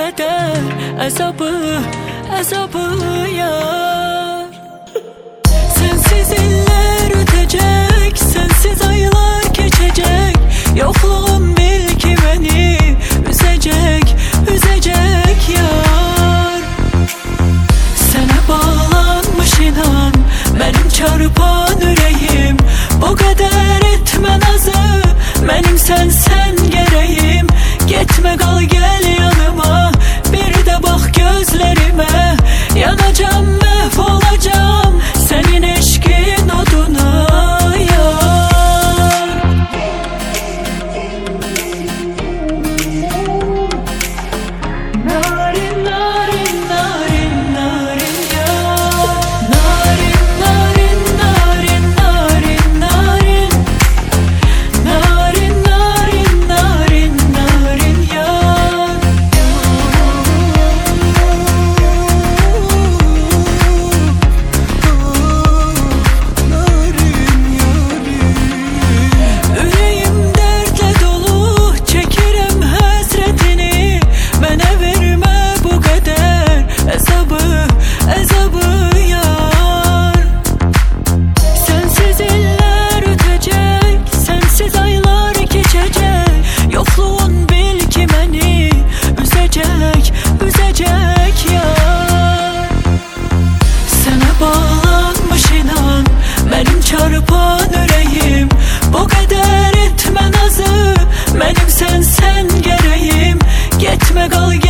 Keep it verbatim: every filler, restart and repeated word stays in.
kadar əzabı, əzabı yar. Sensiz iller ötecek, sensiz aylar geçecek. Yokluğun bil ki beni üzecek, üzecek yar. Sana bağlanmış inan, benim çarpan yüreğim. Bu kadar etme nazı, benim sen sen gereğim. Gitme kal gel yanıma, bir de bak gözlerime. Yanacağım mahvolacağım senin eşkin oduna yar. Narin narin narin narin yar. Narin narin narin narin narin. Narin narin narin narin yar. Yüreğim dertle dolu, çekirem hasretini. Bana verme bu kadar azabı, azabı yar. Sensiz iller ötecek, sensiz aylar geçecek. Yokluğun bil ki beni üzecek, üzecek yar. Sana bağlanmış inan, benim çarpan yüreğim. Bu kadar etme nazı, benim sen sen gereğim. Gitme kal gel